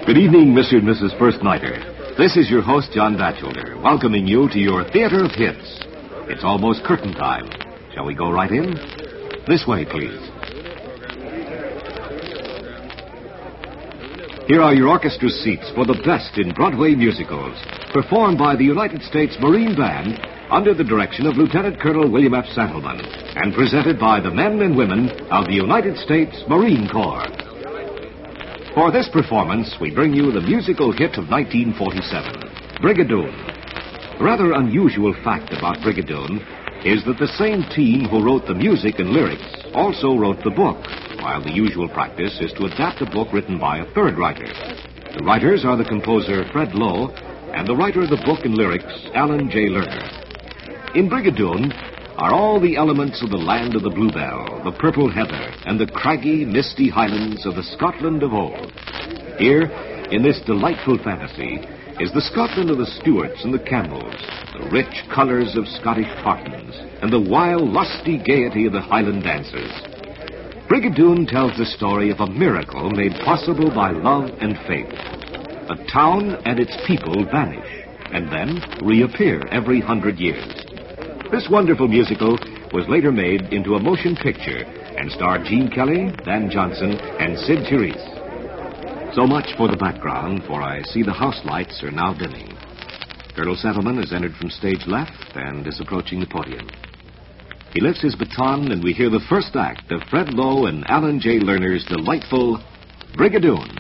Good evening, Mr. and Mrs. First Nighter. This is your host, John Batchelder, welcoming you to your Theater of Hits. It's almost curtain time. Shall we go right in? This way, please. Here are your orchestra seats for the best in Broadway musicals, performed by the United States Marine Band under the direction of Lieutenant Colonel William F. Santelman, and presented by the men and women of the United States Marine Corps. For this performance, we bring you the musical hit of 1947, Brigadoon. A rather unusual fact about Brigadoon is that the same team who wrote the music and lyrics also wrote the book, while the usual practice is to adapt a book written by a third writer. The writers are the composer Fred Lowe and the writer of the book and lyrics, Alan J. Lerner. In Brigadoon are all the elements of the land of the bluebell, the purple heather, and the craggy, misty highlands of the Scotland of old. Here, in this delightful fantasy, is the Scotland of the Stuarts and the Campbells, the rich colors of Scottish tartans, and the wild, lusty gaiety of the Highland dancers. Brigadoon tells the story of a miracle made possible by love and faith. A town and its people vanish, and then reappear every 100 years. This wonderful musical was later made into a motion picture and starred Gene Kelly, Dan Johnson, and Sid Therese. So much for the background, for I see the house lights are now dimming. Colonel Santelman has entered from stage left and is approaching the podium. He lifts his baton, and we hear the first act of Fred Lowe and Alan J. Lerner's delightful Brigadoon.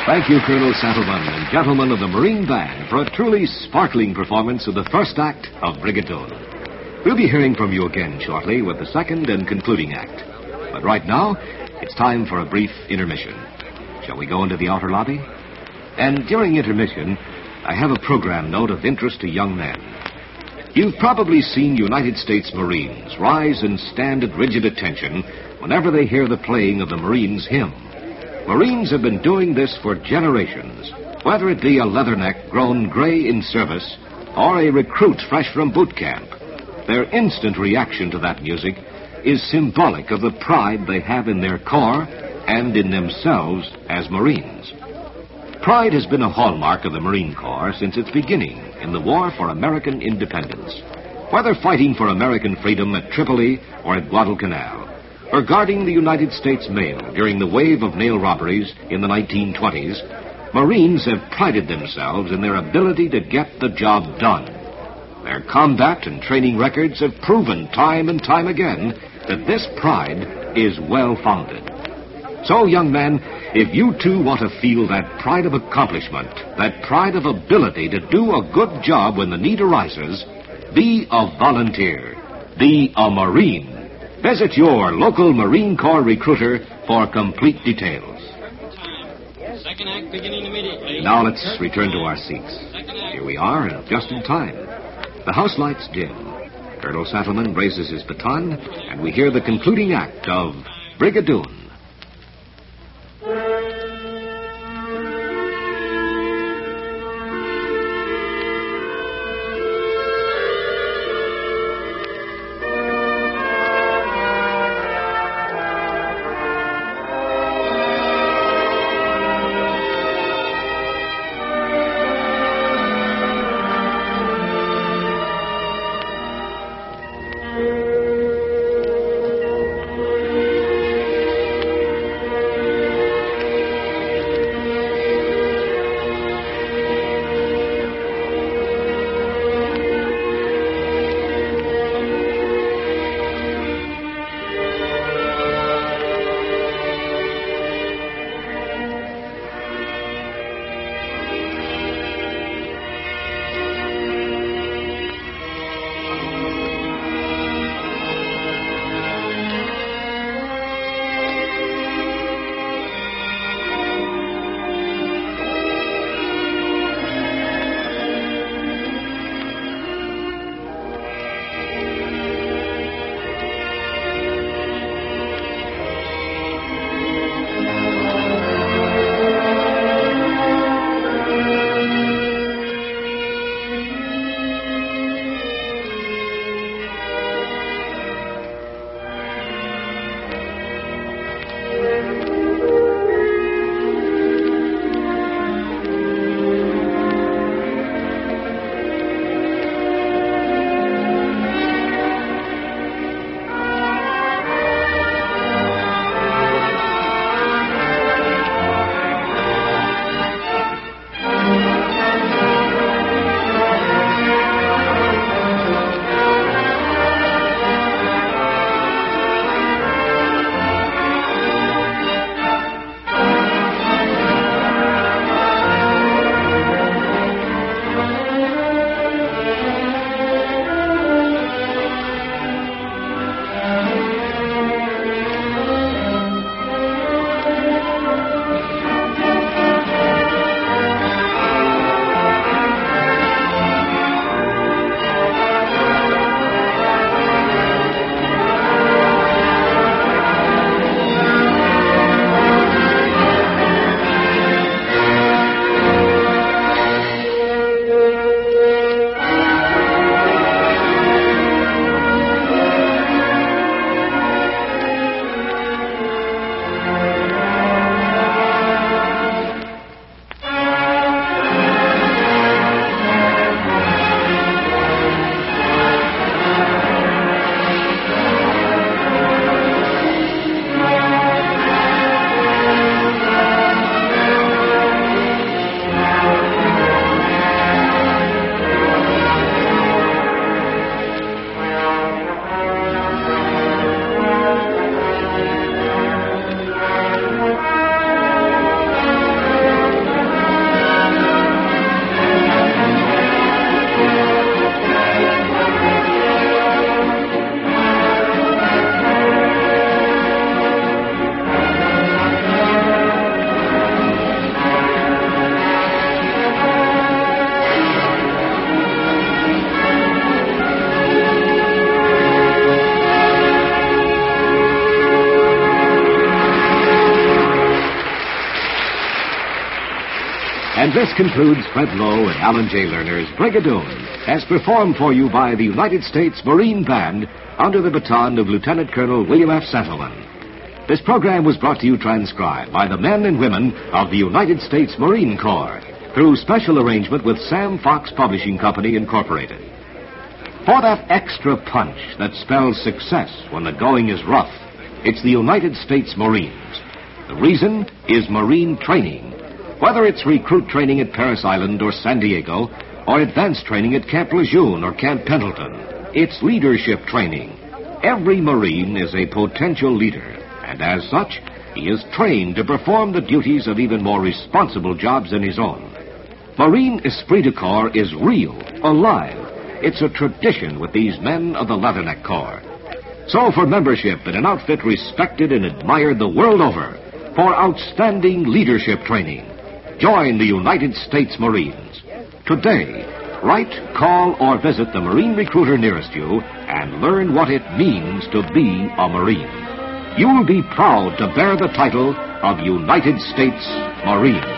Thank you, Colonel Santleman and gentlemen of the Marine Band, for a truly sparkling performance of the first act of Brigadoon. We'll be hearing from you again shortly with the second and concluding act. But right now, it's time for a brief intermission. Shall we go into the outer lobby? And during intermission, I have a program note of interest to young men. You've probably seen United States Marines rise and stand at rigid attention whenever they hear the playing of the Marines' hymn. Marines have been doing this for generations, whether it be a leatherneck grown gray in service or a recruit fresh from boot camp. Their instant reaction to that music is symbolic of the pride they have in their corps and in themselves as Marines. Pride has been a hallmark of the Marine Corps since its beginning in the War for American Independence. Whether fighting for American freedom at Tripoli or at Guadalcanal, or guarding the United States mail during the wave of mail robberies in the 1920s, Marines have prided themselves in their ability to get the job done. Their combat and training records have proven time and time again that this pride is well-founded. So, young men, if you too want to feel that pride of accomplishment, that pride of ability to do a good job when the need arises, be a volunteer. Be a Marine. Visit your local Marine Corps recruiter for complete details. Second act beginning immediately. Now let's return to our seats. Here we are, and just in time. The house lights dim. Colonel Santleman raises his baton, and we hear the concluding act of Brigadoon. And this concludes Fred Lowe and Alan J. Lerner's Brigadoon, as performed for you by the United States Marine Band under the baton of Lieutenant Colonel William F. Santilman. This program was brought to you transcribed by the men and women of the United States Marine Corps through special arrangement with Sam Fox Publishing Company, Incorporated. For that extra punch that spells success when the going is rough, it's the United States Marines. The reason is Marine training. Whether it's recruit training at Parris Island or San Diego, or advanced training at Camp Lejeune or Camp Pendleton, it's leadership training. Every Marine is a potential leader, and as such, he is trained to perform the duties of even more responsible jobs than his own. Marine esprit de corps is real, alive. It's a tradition with these men of the Leatherneck Corps. So for membership in an outfit respected and admired the world over, for outstanding leadership training, join the United States Marines. Today, write, call, or visit the Marine recruiter nearest you and learn what it means to be a Marine. You'll be proud to bear the title of United States Marine.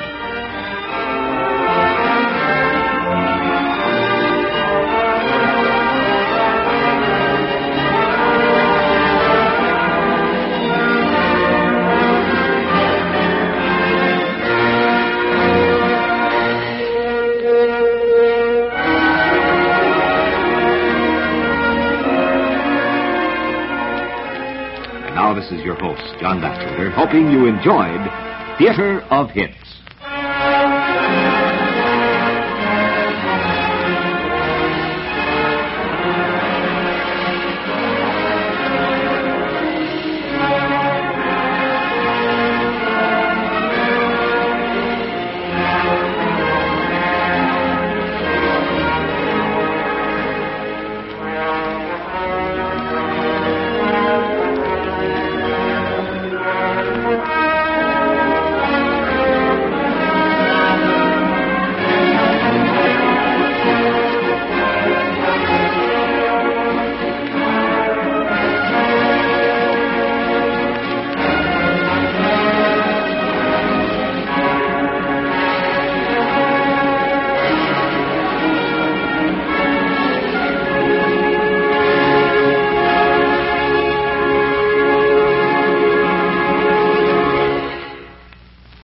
Now, this is your host, John Batchelder, hoping you enjoyed Theater of Hits.